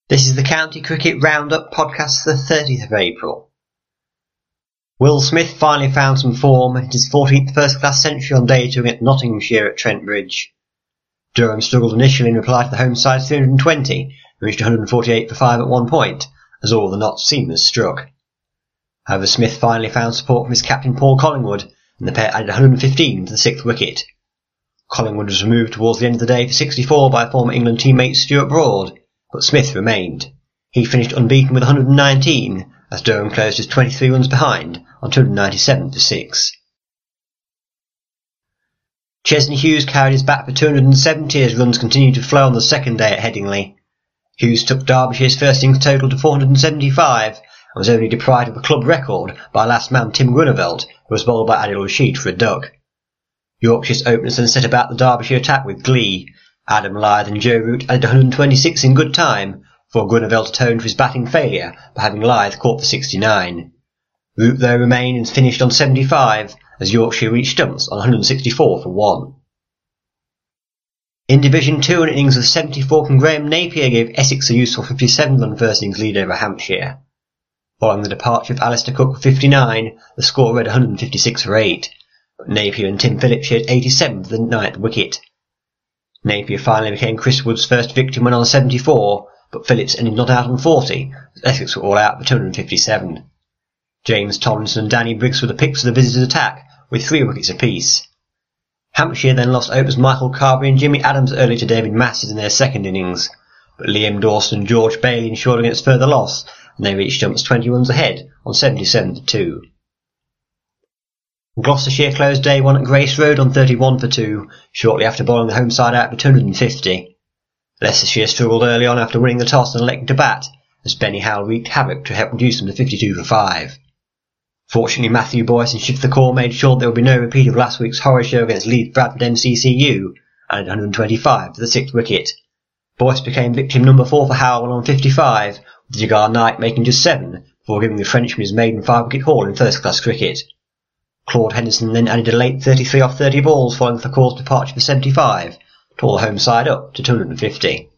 This is the County Cricket Roundup podcast for the 30th of April. Will Smith finally found some form in his 14th first-class century on day 2 against Nottinghamshire at Trent Bridge. Durham struggled initially in reply to the home side's 320 and reached 148 for 5 at one point, as all the Notts seamers struck. However, Smith finally found support from his captain Paul Collingwood, and the pair added 115 to the 6th wicket. Collingwood was removed towards the end of the day for 64 by former England teammate Stuart Broad, but Smith remained. He finished unbeaten with 119, as Durham closed his 23 runs behind on 297 for 6. Chesney Hughes carried his bat for 270 as runs continued to flow on the second day at Headingley. Hughes took Derbyshire's first innings total to 475 and was only deprived of a club record by last man Tim Grunewald, who was bowled by Adil Rashid for a duck. Yorkshire's openers then set about the Derbyshire attack with glee. Adam Lyth and Joe Root added 126 in good time, before Grunewald atoned for his batting failure by having Lyth caught for 69. Root though remained and finished on 75, as Yorkshire reached stumps on 164 for 1. In Division 2, an innings of 74 from Graham Napier gave Essex a useful 57-run first innings lead over Hampshire. Following the departure of Alistair Cook for 59, the score read 156 for 8, but Napier and Tim Phillips shared 87 for the 9th wicket. Napier finally became Chris Wood's first victim when on 74, but Phillips ended not out on 40, as Essex were all out for 257. James Tomlinson and Danny Briggs were the picks of the visitors' attack, with 3 wickets apiece. Hampshire then lost openers Michael Carberry and Jimmy Adams early to David Masters in their second innings, but Liam Dawson and George Bailey ensured against further loss, and they reached stumps 20 runs ahead on 77 for 2. Gloucestershire closed day 1 at Grace Road on 31 for 2, shortly after bowling the home side out for 250. Leicestershire struggled early on after winning the toss and electing to bat, as Benny Howell wreaked havoc to help reduce them to 52 for 5. Fortunately, Matthew Boyce and Shiv Thakur made sure there would be no repeat of last week's horror show against Leeds Bradford MCCU, and at 125 for the 6th wicket. Boyce became victim number 4 for Howell on 55, with Jagar Knight making just 7, before giving the Frenchman his maiden 5-wicket haul in first-class cricket. Claude Henderson then added a late 33 off 30 balls following Thakur's departure for 75, to haul the home side up to 250.